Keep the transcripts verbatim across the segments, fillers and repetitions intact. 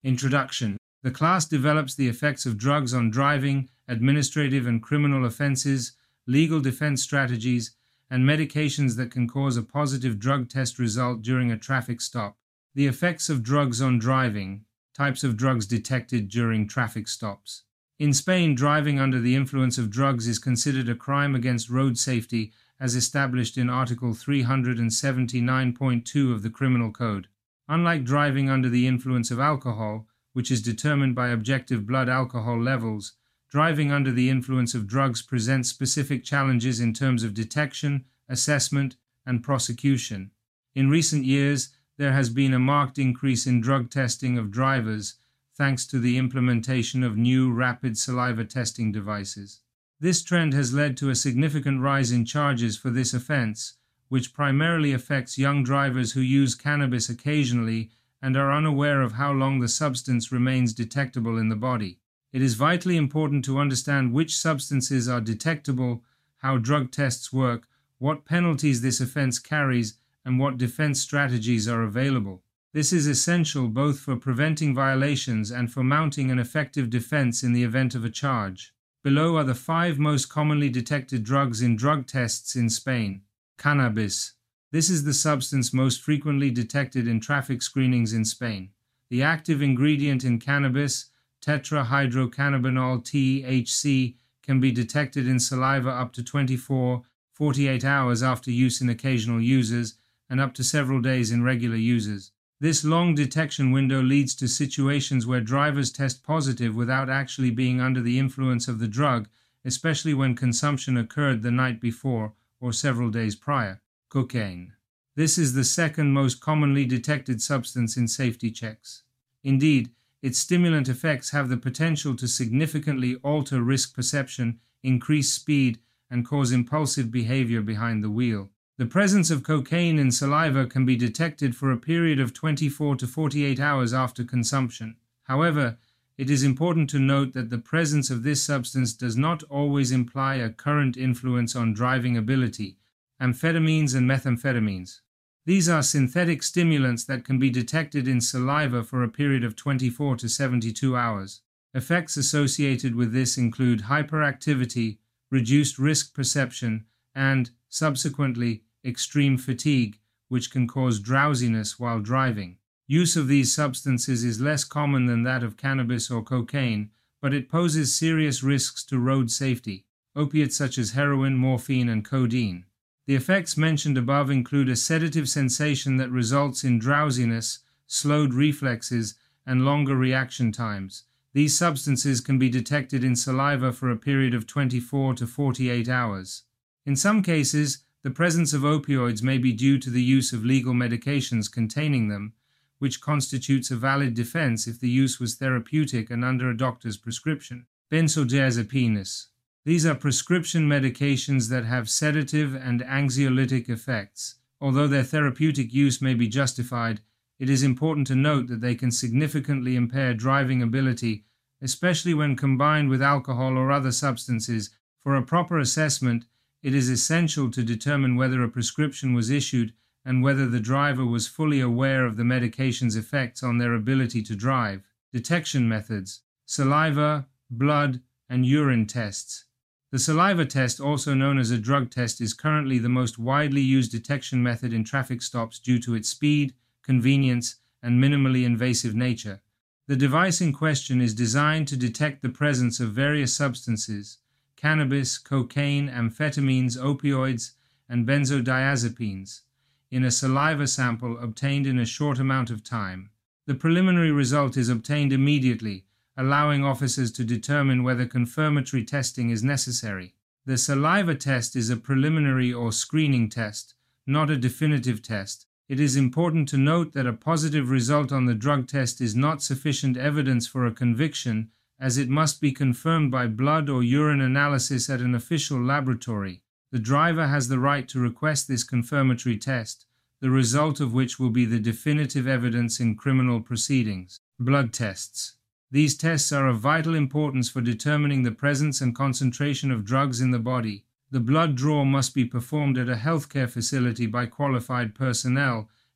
Introduction. The class develops the effects of drugs on driving, administrative and criminal offenses, legal defense strategies, and medications that can cause a positive drug test result during a traffic stop. The effects of drugs on driving. Types of drugs detected during traffic stops. In Spain, driving under the influence of drugs is considered a crime against road safety, as established in Article three hundred seventy-nine point two of the Criminal Code. Unlike driving under the influence of alcohol, which is determined by objective blood alcohol levels, driving under the influence of drugs presents specific challenges in terms of detection, assessment, and prosecution. In recent years, there has been a marked increase in drug testing of drivers, thanks to the implementation of new rapid saliva testing devices. This trend has led to a significant rise in charges for this offense, which primarily affects young drivers who use cannabis occasionally and are unaware of how long the substance remains detectable in the body. It is vitally important to understand which substances are detectable, how drug tests work, what penalties this offense carries, and what defense strategies are available. This is essential both for preventing violations and for mounting an effective defense in the event of a charge. Below are the five most commonly detected drugs in drug tests in Spain. Cannabis. This is the substance most frequently detected in traffic screenings in Spain. The active ingredient in cannabis, tetrahydrocannabinol T H C, can be detected in saliva up to twenty-four to forty-eight hours after use in occasional users and up to several days in regular users. This long detection window leads to situations where drivers test positive without actually being under the influence of the drug, especially when consumption occurred the night before or several days prior. Cocaine. This is the second most commonly detected substance in safety checks. Indeed, its stimulant effects have the potential to significantly alter risk perception, increase speed, and cause impulsive behavior behind the wheel. The presence of cocaine in saliva can be detected for a period of twenty-four to forty-eight hours after consumption. However, it is important to note that the presence of this substance does not always imply a current influence on driving ability. Amphetamines and methamphetamines. These are synthetic stimulants that can be detected in saliva for a period of twenty-four to seventy-two hours. Effects associated with this include hyperactivity, reduced risk perception, and, subsequently, extreme fatigue, which can cause drowsiness while driving. Use of these substances is less common than that of cannabis or cocaine, but it poses serious risks to road safety. Opiates such as heroin, morphine, and codeine. The effects mentioned above include a sedative sensation that results in drowsiness, slowed reflexes, and longer reaction times. These substances can be detected in saliva for a period of twenty-four to forty-eight hours. In some cases, the presence of opioids may be due to the use of legal medications containing them, which constitutes a valid defense if the use was therapeutic and under a doctor's prescription. Benzodiazepines. These are prescription medications that have sedative and anxiolytic effects. Although their therapeutic use may be justified, it is important to note that they can significantly impair driving ability, especially when combined with alcohol or other substances. For a proper assessment, it is essential to determine whether a prescription was issued and whether the driver was fully aware of the medication's effects on their ability to drive. Detection methods. Saliva, blood, and urine tests. The saliva test, also known as a drug test, is currently the most widely used detection method in traffic stops due to its speed, convenience, and minimally invasive nature. The device in question is designed to detect the presence of various substances: cannabis, cocaine, amphetamines, opioids, and benzodiazepines, in a saliva sample obtained in a short amount of time. The preliminary result is obtained immediately, allowing officers to determine whether confirmatory testing is necessary. The saliva test is a preliminary or screening test, not a definitive test. It is important to note that a positive result on the drug test is not sufficient evidence for a conviction, as it must be confirmed by blood or urine analysis at an official laboratory. The driver has the right to request this confirmatory test, the result of which will be the definitive evidence in criminal proceedings. Blood tests. These tests are of vital importance for determining the presence and concentration of drugs in the body. The blood draw must be performed at a healthcare facility by qualified personnel,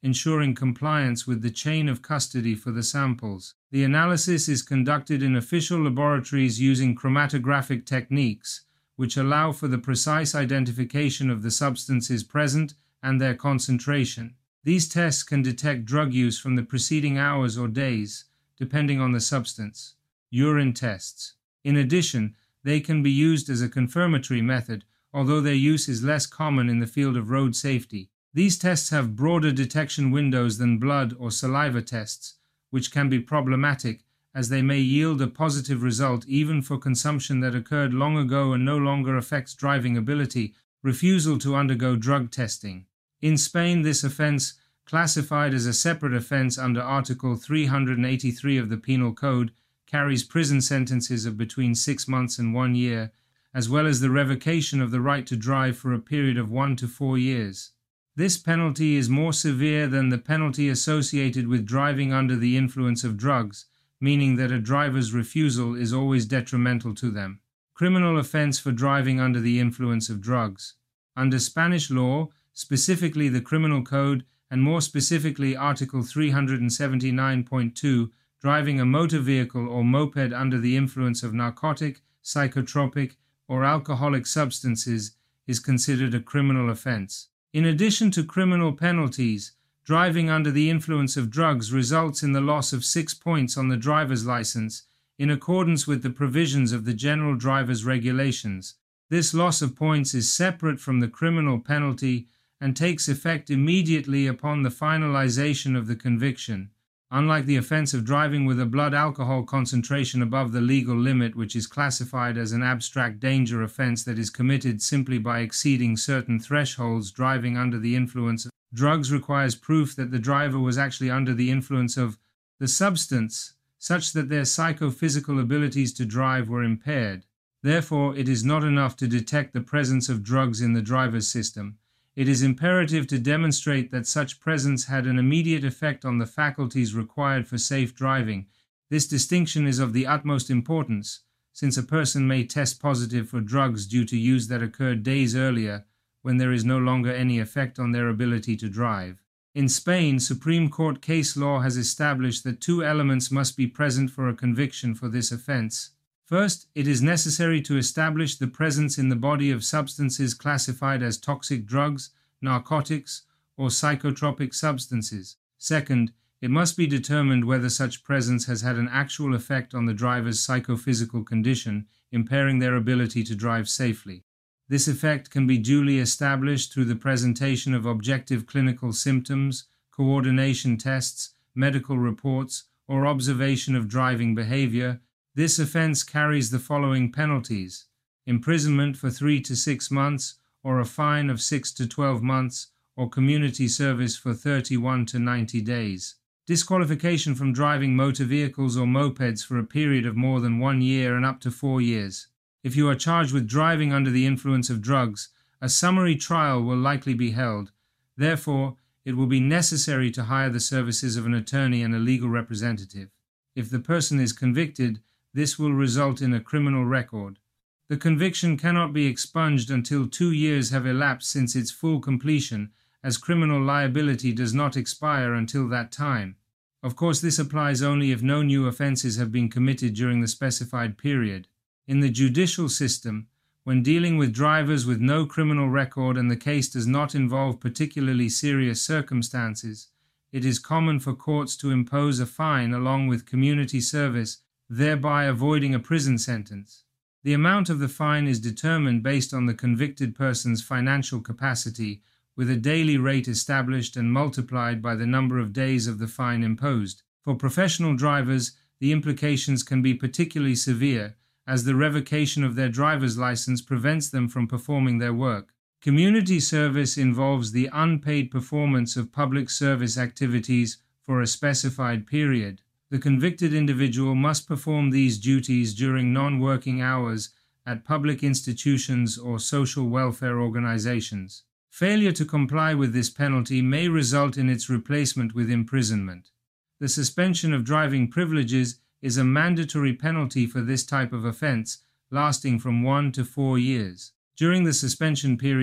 ensuring compliance with the chain of custody for the samples. The analysis is conducted in official laboratories using chromatographic techniques, which allow for the precise identification of the substances present and their concentration. These tests can detect drug use from the preceding hours or days, depending on the substance. Urine tests. In addition, they can be used as a confirmatory method, although their use is less common in the field of road safety. These tests have broader detection windows than blood or saliva tests, which can be problematic as they may yield a positive result even for consumption that occurred long ago and no longer affects driving ability. Refusal to undergo drug testing. In Spain, this offence, classified as a separate offence under Article three hundred eighty-three of the Penal Code, carries prison sentences of between six months and one year, as well as the revocation of the right to drive for a period of one to four years. This penalty is more severe than the penalty associated with driving under the influence of drugs, meaning that a driver's refusal is always detrimental to them. Criminal offence for driving under the influence of drugs. Under Spanish law, specifically the Criminal Code, and more specifically Article three hundred seventy-nine point two, driving a motor vehicle or moped under the influence of narcotic, psychotropic, or alcoholic substances is considered a criminal offence. In addition to criminal penalties, driving under the influence of drugs results in the loss of six points on the driver's license, in accordance with the provisions of the General Drivers Regulations. This loss of points is separate from the criminal penalty and takes effect immediately upon the finalization of the conviction. Unlike the offence of driving with a blood alcohol concentration above the legal limit, which is classified as an abstract danger offence that is committed simply by exceeding certain thresholds, driving under the influence of drugs requires proof that the driver was actually under the influence of the substance, such that their psychophysical abilities to drive were impaired. Therefore, it is not enough to detect the presence of drugs in the driver's system. It is imperative to demonstrate that such presence had an immediate effect on the faculties required for safe driving. This distinction is of the utmost importance, since a person may test positive for drugs due to use that occurred days earlier, when there is no longer any effect on their ability to drive. In Spain, Supreme Court case law has established that two elements must be present for a conviction for this offence. First, it is necessary to establish the presence in the body of substances classified as toxic drugs, narcotics, or psychotropic substances. Second, it must be determined whether such presence has had an actual effect on the driver's psychophysical condition, impairing their ability to drive safely. This effect can be duly established through the presentation of objective clinical symptoms, coordination tests, medical reports, or observation of driving behavior. This offence carries the following penalties: imprisonment for three to six months, or a fine of six to twelve months, or community service for thirty-one to ninety days. Disqualification from driving motor vehicles or mopeds for a period of more than one year and up to four years. If you are charged with driving under the influence of drugs, a summary trial will likely be held. Therefore, it will be necessary to hire the services of an attorney and a legal representative. If the person is convicted, this will result in a criminal record. The conviction cannot be expunged until two years have elapsed since its full completion, as criminal liability does not expire until that time. Of course, this applies only if no new offences have been committed during the specified period. In the judicial system, when dealing with drivers with no criminal record and the case does not involve particularly serious circumstances, it is common for courts to impose a fine along with community service, thereby avoiding a prison sentence. The amount of the fine is determined based on the convicted person's financial capacity, with a daily rate established and multiplied by the number of days of the fine imposed. For professional drivers, the implications can be particularly severe, as the revocation of their driver's license prevents them from performing their work. Community service involves the unpaid performance of public service activities for a specified period. The convicted individual must perform these duties during non-working hours at public institutions or social welfare organizations. Failure to comply with this penalty may result in its replacement with imprisonment. The suspension of driving privileges is a mandatory penalty for this type of offence, lasting from one to four years. During the suspension period,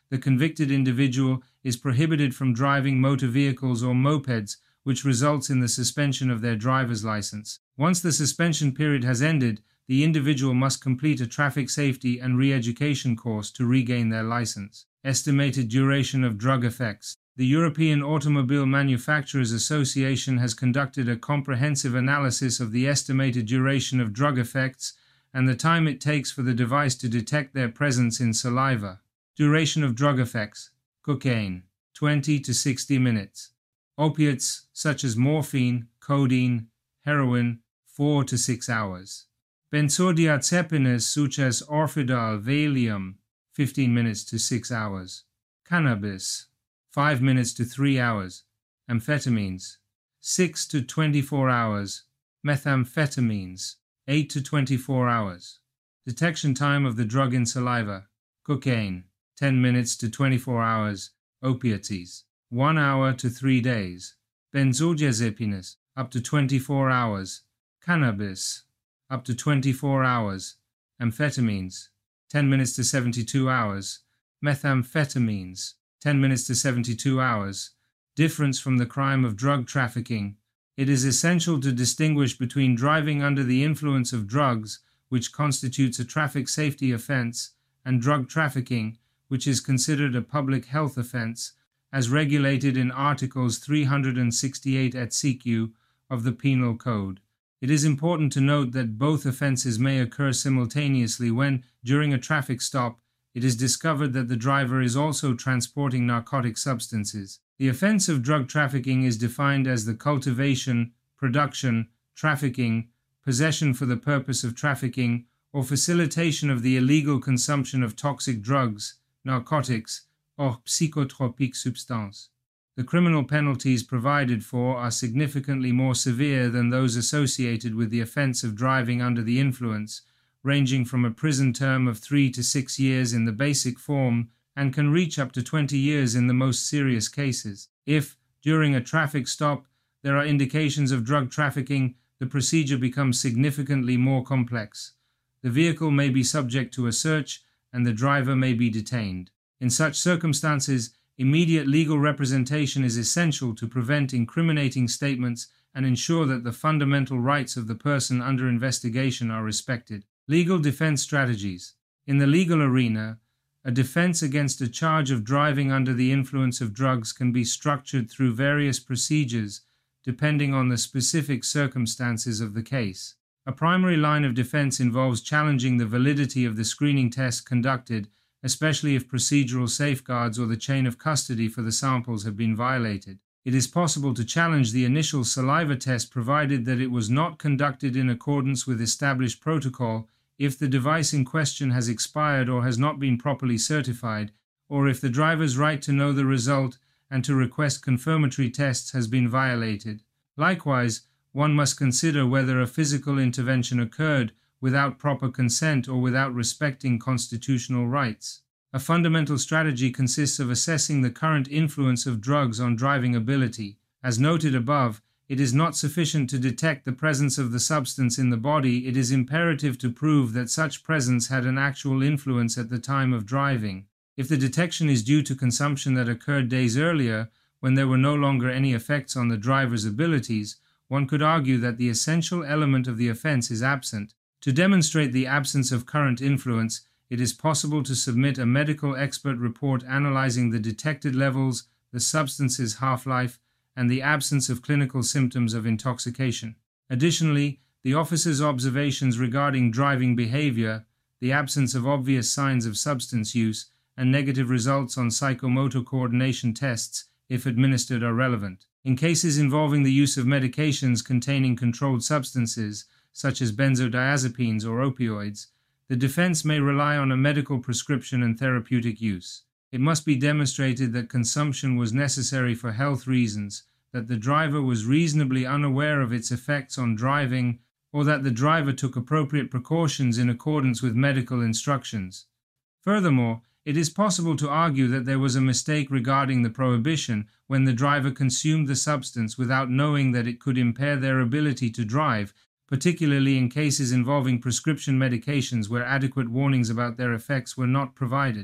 the convicted individual is prohibited from driving motor vehicles or mopeds, which results in the suspension of their driver's license. Once the suspension period has ended, the individual must complete a traffic safety and re-education course to regain their license. Estimated duration of drug effects. The European Automobile Manufacturers Association has conducted a comprehensive analysis of the estimated duration of drug effects and the time it takes for the device to detect their presence in saliva. Duration of drug effects. Cocaine, twenty to sixty minutes. Opiates, such as morphine, codeine, heroin, four to six hours. Benzodiazepines, such as Orfidal, Valium, fifteen minutes to six hours. Cannabis, five minutes to three hours. Amphetamines, six to twenty-four hours. Methamphetamines, eight to twenty-four hours. Detection time of the drug in saliva. Cocaine, ten minutes to twenty-four hours. Opiates, one hour to three days. Benzodiazepines, up to twenty-four hours. Cannabis, up to twenty-four hours. Amphetamines, ten minutes to seventy-two hours. Methamphetamines, ten minutes to seventy-two hours. Difference from the crime of drug trafficking. It is essential to distinguish between driving under the influence of drugs, which constitutes a traffic safety offense, and drug trafficking, which is considered a public health offense, as regulated in Articles three hundred sixty-eight et seq. Of the Penal Code. It is important to note that both offenses may occur simultaneously when, during a traffic stop, it is discovered that the driver is also transporting narcotic substances. The offense of drug trafficking is defined as the cultivation, production, trafficking, possession for the purpose of trafficking, or facilitation of the illegal consumption of toxic drugs, narcotics, or psychotropic substances. The criminal penalties provided for are significantly more severe than those associated with the offense of driving under the influence, ranging from a prison term of three to six years in the basic form and can reach up to twenty years in the most serious cases. If, during a traffic stop, there are indications of drug trafficking, the procedure becomes significantly more complex. The vehicle may be subject to a search and the driver may be detained. In such circumstances, immediate legal representation is essential to prevent incriminating statements and ensure that the fundamental rights of the person under investigation are respected. Legal defense strategies. In the legal arena, a defense against a charge of driving under the influence of drugs can be structured through various procedures depending on the specific circumstances of the case. A primary line of defense involves challenging the validity of the screening tests conducted, especially if procedural safeguards or the chain of custody for the samples have been violated. It is possible to challenge the initial saliva test provided that it was not conducted in accordance with established protocol, if the device in question has expired or has not been properly certified, or if the driver's right to know the result and to request confirmatory tests has been violated. Likewise, one must consider whether a physical intervention occurred without proper consent or without respecting constitutional rights. A fundamental strategy consists of assessing the current influence of drugs on driving ability. As noted above, it is not sufficient to detect the presence of the substance in the body. It is imperative to prove that such presence had an actual influence at the time of driving. If the detection is due to consumption that occurred days earlier, when there were no longer any effects on the driver's abilities, one could argue that the essential element of the offense is absent. To demonstrate the absence of current influence, it is possible to submit a medical expert report analyzing the detected levels, the substance's half-life, and the absence of clinical symptoms of intoxication. Additionally, the officer's observations regarding driving behavior, the absence of obvious signs of substance use, and negative results on psychomotor coordination tests, if administered, are relevant. In cases involving the use of medications containing controlled substances, such as benzodiazepines or opioids, the defense may rely on a medical prescription and therapeutic use. It must be demonstrated that consumption was necessary for health reasons, that the driver was reasonably unaware of its effects on driving, or that the driver took appropriate precautions in accordance with medical instructions. Furthermore, it is possible to argue that there was a mistake regarding the prohibition when the driver consumed the substance without knowing that it could impair their ability to drive, particularly in cases involving prescription medications where adequate warnings about their effects were not provided.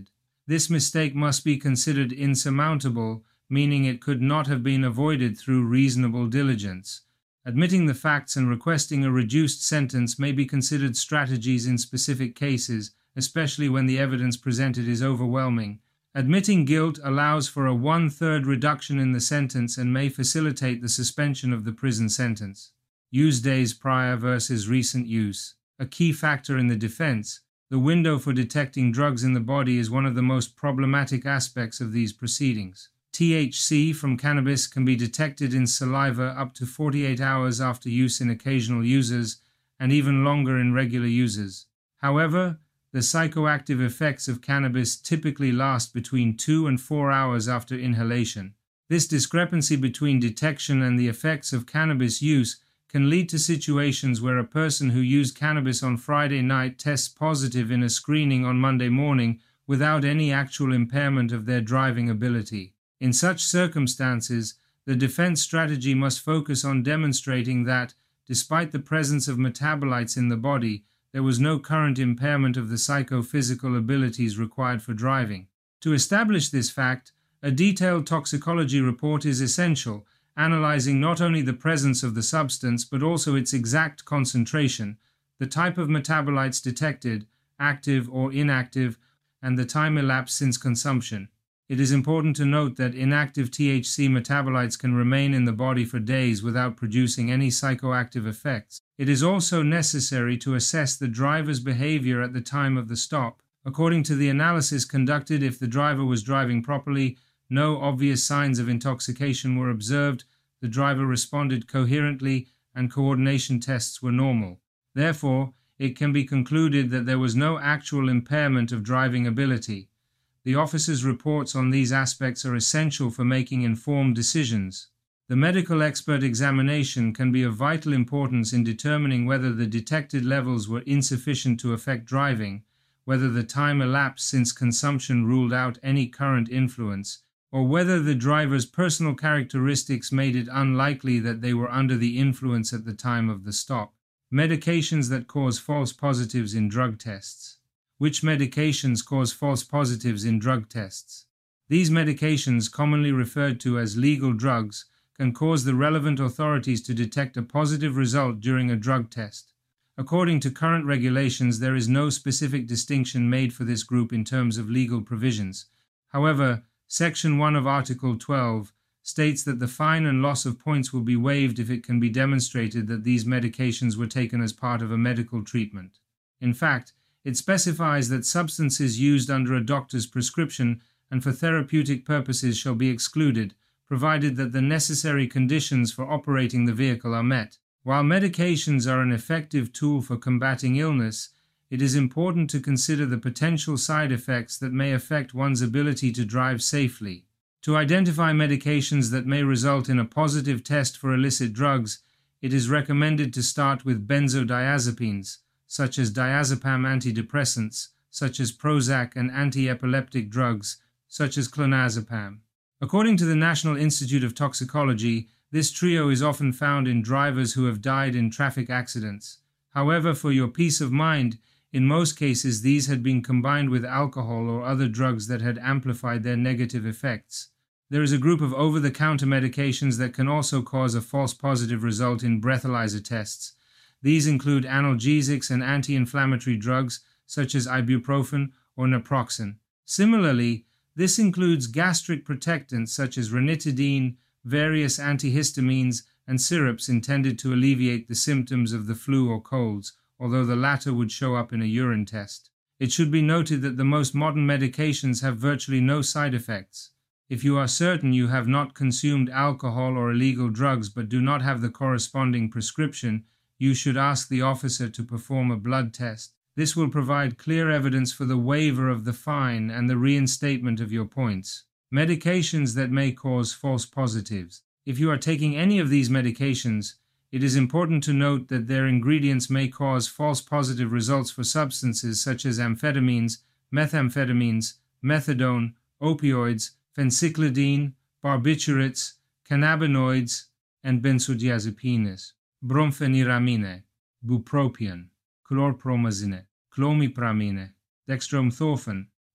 This mistake must be considered insurmountable, meaning it could not have been avoided through reasonable diligence. Admitting the facts and requesting a reduced sentence may be considered strategies in specific cases, especially when the evidence presented is overwhelming. Admitting guilt allows for a one-third reduction in the sentence and may facilitate the suspension of the prison sentence. Use days prior versus recent use. A key factor in the defense, the window for detecting drugs in the body is one of the most problematic aspects of these proceedings. T H C from cannabis can be detected in saliva up to forty-eight hours after use in occasional users, and even longer in regular users. However, the psychoactive effects of cannabis typically last between two and four hours after inhalation. This discrepancy between detection and the effects of cannabis use can lead to situations where a person who used cannabis on Friday night tests positive in a screening on Monday morning without any actual impairment of their driving ability. In such circumstances, the defense strategy must focus on demonstrating that, despite the presence of metabolites in the body, there was no current impairment of the psychophysical abilities required for driving. To establish this fact, a detailed toxicology report is essential, analyzing not only the presence of the substance but also its exact concentration, the type of metabolites detected, active or inactive, and the time elapsed since consumption. It is important to note that inactive T H C metabolites can remain in the body for days without producing any psychoactive effects. It is also necessary to assess the driver's behavior at the time of the stop. According to the analysis conducted, if the driver was driving properly, no obvious signs of intoxication were observed, the driver responded coherently, and coordination tests were normal. Therefore, it can be concluded that there was no actual impairment of driving ability. The officer's reports on these aspects are essential for making informed decisions. The medical expert examination can be of vital importance in determining whether the detected levels were insufficient to affect driving, whether the time elapsed since consumption ruled out any current influence, or whether the driver's personal characteristics made it unlikely that they were under the influence at the time of the stop. Medications that cause false positives in drug tests. Which medications cause false positives in drug tests? These medications, commonly referred to as legal drugs, can cause the relevant authorities to detect a positive result during a drug test. According to current regulations, there is no specific distinction made for this group in terms of legal provisions. However, Section one of Article twelve states that the fine and loss of points will be waived if it can be demonstrated that these medications were taken as part of a medical treatment. In fact, it specifies that substances used under a doctor's prescription and for therapeutic purposes shall be excluded, provided that the necessary conditions for operating the vehicle are met. While medications are an effective tool for combating illness, it is important to consider the potential side effects that may affect one's ability to drive safely. To identify medications that may result in a positive test for illicit drugs, it is recommended to start with benzodiazepines, such as diazepam, antidepressants, such as Prozac, and anti-epileptic drugs, such as clonazepam. According to the National Institute of Toxicology, this trio is often found in drivers who have died in traffic accidents. However, for your peace of mind, in most cases these had been combined with alcohol or other drugs that had amplified their negative effects. There is a group of over-the-counter medications that can also cause a false positive result in breathalyzer tests. These include analgesics and anti-inflammatory drugs such as ibuprofen or naproxen. Similarly, this includes gastric protectants such as ranitidine, various antihistamines, and syrups intended to alleviate the symptoms of the flu or colds, although the latter would show up in a urine test. It should be noted that the most modern medications have virtually no side effects. If you are certain you have not consumed alcohol or illegal drugs but do not have the corresponding prescription, you should ask the officer to perform a blood test. This will provide clear evidence for the waiver of the fine and the reinstatement of your points. Medications that may cause false positives. If you are taking any of these medications, it is important to note that their ingredients may cause false positive results for substances such as amphetamines, methamphetamines, methadone, opioids, phencyclidine, barbiturates, cannabinoids, and benzodiazepines. Brompheniramine, bupropion, chlorpromazine, clomipramine, dextromethorphan,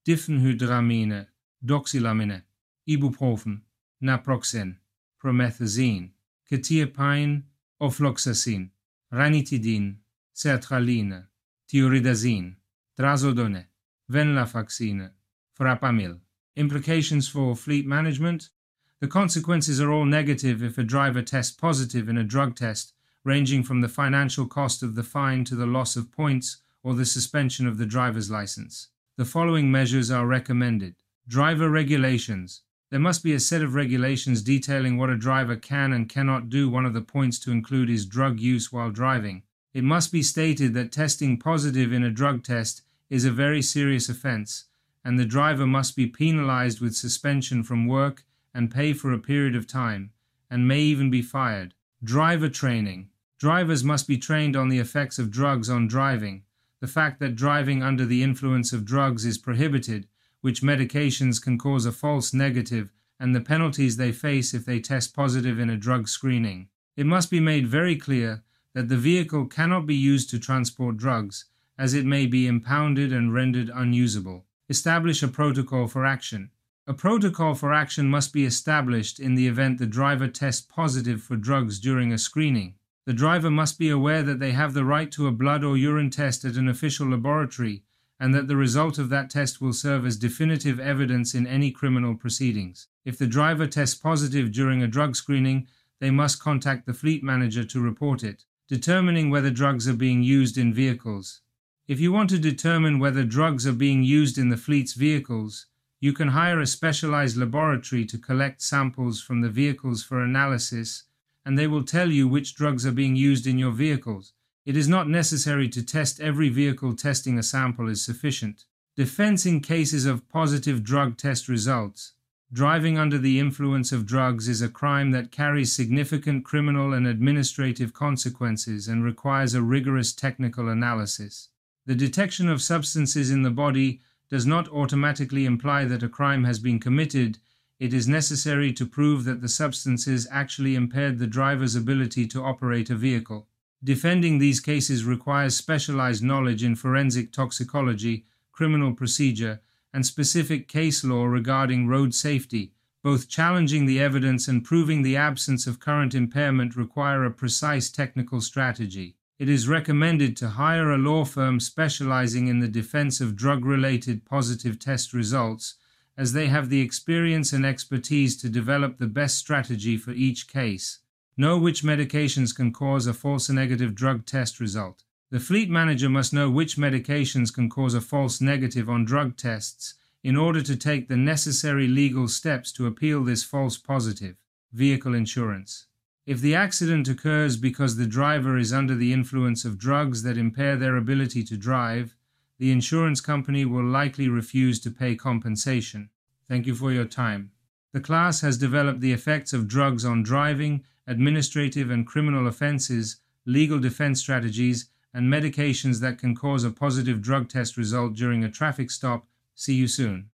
diphenhydramine, doxylamine, ibuprofen, naproxen, promethazine, quetiapine, ofloxacin, ranitidine, sertraline, tioridazine, trazodone, venlafaxine, frapamil. Implications for fleet management? The consequences are all negative if a driver tests positive in a drug test, ranging from the financial cost of the fine to the loss of points or the suspension of the driver's license. The following measures are recommended. Driver regulations. There must be a set of regulations detailing what a driver can and cannot do. One of the points to include is drug use while driving. It must be stated that testing positive in a drug test is a very serious offense, and the driver must be penalized with suspension from work and pay for a period of time, and may even be fired. Driver training. Drivers must be trained on the effects of drugs on driving, the fact that driving under the influence of drugs is prohibited, which medications can cause a false negative, and the penalties they face if they test positive in a drug screening. It must be made very clear that the vehicle cannot be used to transport drugs, as it may be impounded and rendered unusable. Establish a protocol for action. A protocol for action must be established in the event the driver tests positive for drugs during a screening. The driver must be aware that they have the right to a blood or urine test at an official laboratory, and that the result of that test will serve as definitive evidence in any criminal proceedings. If the driver tests positive during a drug screening, they must contact the fleet manager to report it. Determining whether drugs are being used in vehicles. If you want to determine whether drugs are being used in the fleet's vehicles, you can hire a specialized laboratory to collect samples from the vehicles for analysis, and they will tell you which drugs are being used in your vehicles. It is not necessary to test every vehicle. Testing a sample is sufficient. Defense in cases of positive drug test results. Driving under the influence of drugs is a crime that carries significant criminal and administrative consequences and requires a rigorous technical analysis. The detection of substances in the body does not automatically imply that a crime has been committed. It is necessary to prove that the substances actually impaired the driver's ability to operate a vehicle. Defending these cases requires specialized knowledge in forensic toxicology, criminal procedure, and specific case law regarding road safety. Both challenging the evidence and proving the absence of current impairment require a precise technical strategy. It is recommended to hire a law firm specializing in the defense of drug-related positive test results, as they have the experience and expertise to develop the best strategy for each case. Know which medications can cause a false negative drug test result. The fleet manager must know which medications can cause a false negative on drug tests in order to take the necessary legal steps to appeal this false positive. Vehicle insurance. If the accident occurs because the driver is under the influence of drugs that impair their ability to drive, the insurance company will likely refuse to pay compensation. Thank you for your time. The class has developed the effects of drugs on driving, administrative and criminal offenses, legal defense strategies, and medications that can cause a positive drug test result during a traffic stop. See you soon.